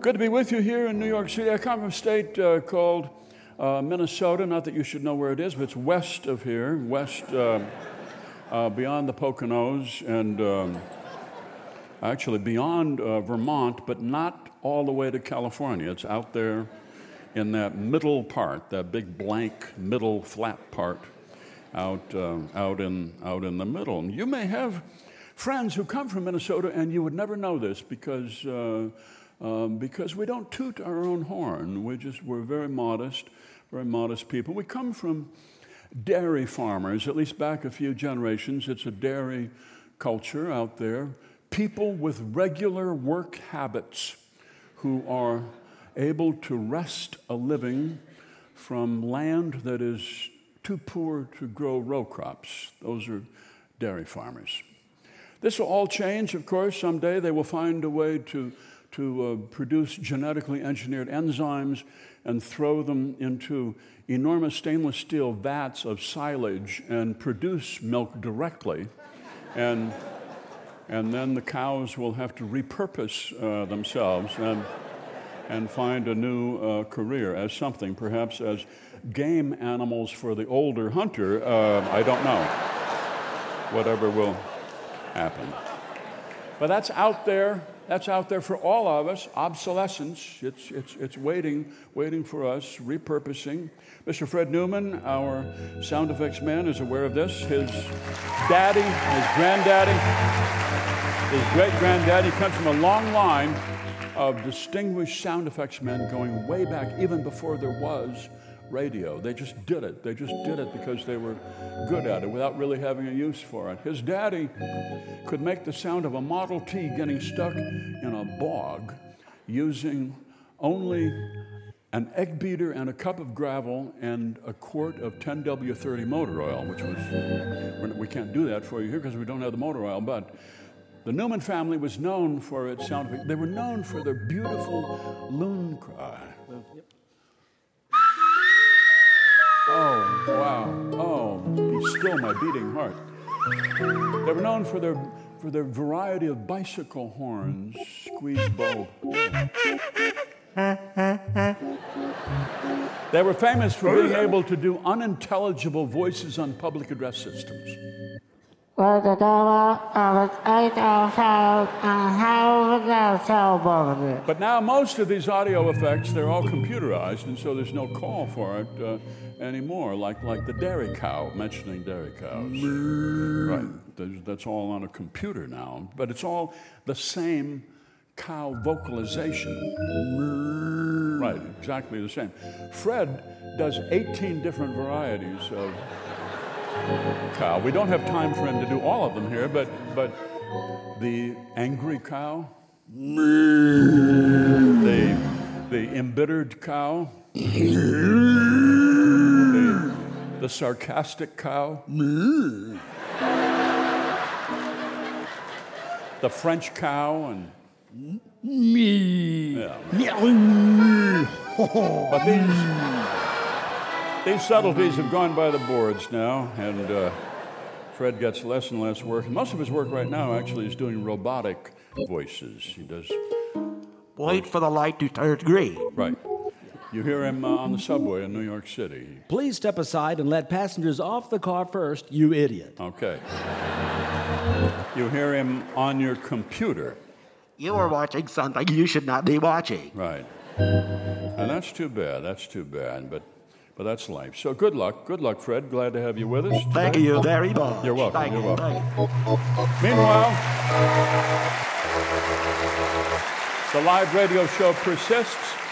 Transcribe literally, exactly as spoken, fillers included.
Good to be with you here in New York City. I come from a state uh, called uh, Minnesota. Not that you should know where it is, but it's west of here, west uh, uh, beyond the Poconos, and um, actually beyond uh, Vermont, but not all the way to California. It's out there in that middle part, that big blank middle flat part, out uh, out in out in the middle. And you may have friends who come from Minnesota, and you would never know this because uh, um, because we don't toot our own horn. We just we're very modest, very modest people. We come from dairy farmers, at least back a few generations. It's a dairy culture out there. People with regular work habits who are able to wrest a living from land that is too poor to grow row crops. Those are dairy farmers. This will all change, of course. Someday they will find a way to, to uh, produce genetically engineered enzymes and throw them into enormous stainless steel vats of silage and produce milk directly. And, and then the cows will have to repurpose uh, themselves and and find a new uh, career as something, perhaps as game animals for the older hunter. Uh, I don't know. Whatever will happen. But that's out there. That's out there for all of us. Obsolescence. It's it's it's waiting, waiting for us. Repurposing. Mister Fred Newman, our sound effects man, is aware of this. His daddy, his granddaddy, his great-granddaddy comes from a long line of distinguished sound effects men going way back, even before there was radio. They just did it. They just did it because they were good at it without really having a use for it. His daddy could make the sound of a Model T getting stuck in a bog using only an egg beater and a cup of gravel and a quart of ten W thirty motor oil, which was, we can't do that for you here because we don't have the motor oil, but the Newman family was known for its sound effects. They were known for their beautiful loon cry. Yep. Oh, wow. Oh, be still my beating heart. They were known for their for their variety of bicycle horns, squeeze bow. They were famous for being able to do unintelligible voices on public address systems. But now most of these audio effects, they're all computerized, and so there's no call for it uh, anymore, like like the dairy cow, mentioning dairy cows. Right, There's, that's all on a computer now, but it's all the same cow vocalization. Right, exactly the same. Fred does eighteen different varieties of cow. We don't have time for him to do all of them here, but but the angry cow, the the embittered cow, the, the sarcastic cow, the French cow, and yeah. But these These subtleties have gone by the boards now, and uh, Fred gets less and less work. Most of his work right now actually is doing robotic voices. He does. Wait for the light to turn green. Right. You hear him uh, on the subway in New York City. Please step aside and let passengers off the car first, you idiot. Okay. You hear him on your computer. You are watching something you should not be watching. Right. And that's too bad. That's too bad. But. But that's life. So good luck. Good luck, Fred. Glad to have you with us today. Thank you very much. You're welcome. Thank You're you. welcome. Thank you. Meanwhile, the live radio show persists.